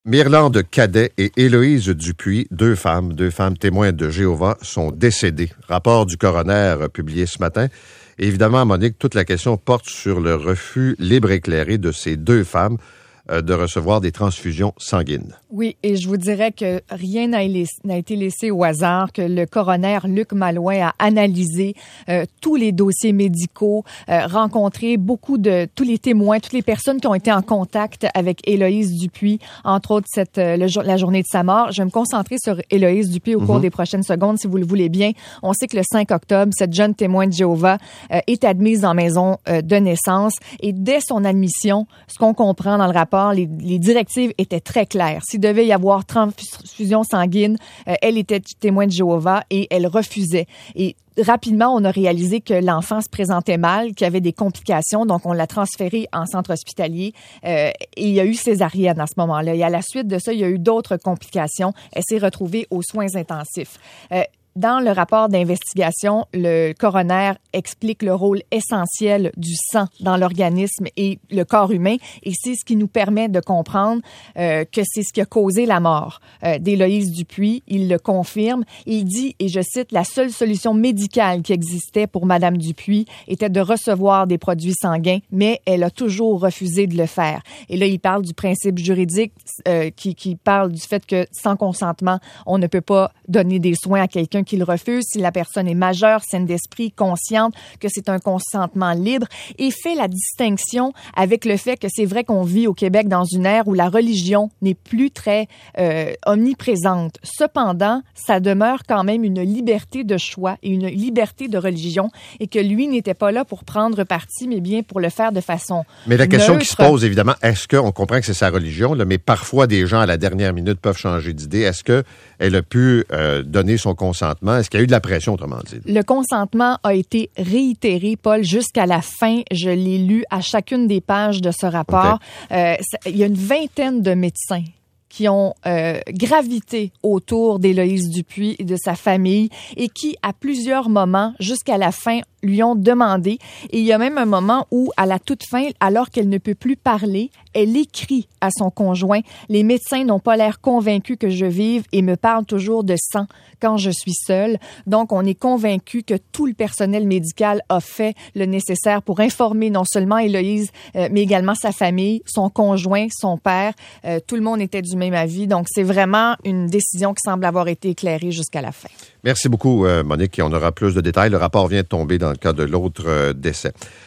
Myrlande Cadet et Héloïse Dupuis, deux femmes témoins de Jéhovah, sont décédées. Rapport du coroner publié ce matin. Et évidemment, Monique, toute la question porte sur le refus libre et éclairé de ces deux femmes de recevoir des transfusions sanguines. Oui, et je vous dirais que rien n'a été laissé au hasard, que le coroner Luc Malouin a analysé tous les dossiers médicaux, rencontré tous les témoins, toutes les personnes qui ont été en contact avec Héloïse Dupuis, entre autres la journée de sa mort. Je vais me concentrer sur Héloïse Dupuis au cours des prochaines secondes, si vous le voulez bien. On sait que le 5 octobre, cette jeune témoin de Jéhovah est admise en maison de naissance, et dès son admission, ce qu'on comprend dans le rapport, les directives étaient très claires. S'il devait y avoir transfusion sanguine, elle était témoin de Jéhovah et elle refusait. Et rapidement, on a réalisé que l'enfant se présentait mal, qu'il y avait des complications, donc on l'a transféré en centre hospitalier et il y a eu césarienne à ce moment-là. Et à la suite de ça, il y a eu d'autres complications. Elle s'est retrouvée aux soins intensifs. Dans le rapport d'investigation, le coroner explique le rôle essentiel du sang dans l'organisme et le corps humain, et c'est ce qui nous permet de comprendre que c'est ce qui a causé la mort d'Héloïse Dupuis. Il le confirme. Il dit, et je cite, « La seule solution médicale qui existait pour Madame Dupuis était de recevoir des produits sanguins, mais elle a toujours refusé de le faire. » Et là, il parle du principe juridique qui parle du fait que sans consentement, on ne peut pas donner des soins à quelqu'un qui le refuse si la personne est majeure, saine d'esprit, consciente que c'est un consentement libre, et fait la distinction avec le fait que c'est vrai qu'on vit au Québec dans une ère où la religion n'est plus très omniprésente. Cependant, ça demeure quand même une liberté de choix et une liberté de religion, et que lui n'était pas là pour prendre parti, mais bien pour le faire de façon Mais la question neutre. qui se pose, évidemment, est-ce qu'on comprend que c'est sa religion, là, mais parfois des gens à la dernière minute peuvent changer d'idée. Est-ce qu'elle a pu donner son consentement? Est-ce qu'il y a eu de la pression, autrement dit? Le consentement a été réitéré, Paul, jusqu'à la fin. Je l'ai lu à chacune des pages de ce rapport. Okay. Il y a une vingtaine de médecins qui ont gravité autour d'Héloïse Dupuis et de sa famille, et qui, à plusieurs moments, jusqu'à la fin, lui ont demandé. Et il y a même un moment où, à la toute fin, alors qu'elle ne peut plus parler, elle écrit à son conjoint « Les médecins n'ont pas l'air convaincus que je vive et me parlent toujours de sang quand je suis seule. » Donc, on est convaincu que tout le personnel médical a fait le nécessaire pour informer non seulement Héloïse, mais également sa famille, son conjoint, son père. Tout le monde était du même avis. Donc, c'est vraiment une décision qui semble avoir été éclairée jusqu'à la fin. Merci beaucoup, Monique. Et on aura plus de détails. Le rapport vient de tomber dans le cas de l'autre décès.